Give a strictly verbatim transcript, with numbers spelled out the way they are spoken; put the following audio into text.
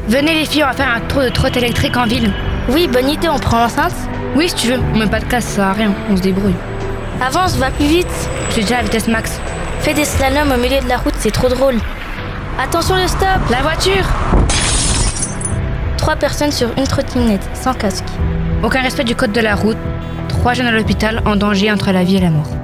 Venez les filles, on va faire un tour de trotte électrique en ville. Oui, bonne idée, on prend l'enceinte. Oui, si tu veux, on met pas de casse, ça sert à rien, on se débrouille. Avance, va plus vite. Je suis déjà à la vitesse max. Fais des slaloms au milieu de la route, c'est trop drôle. Attention le stop. La voiture. Trois personnes sur une trottinette, sans casque. Aucun respect du code de la route. Trois jeunes à l'hôpital, en danger entre la vie et la mort.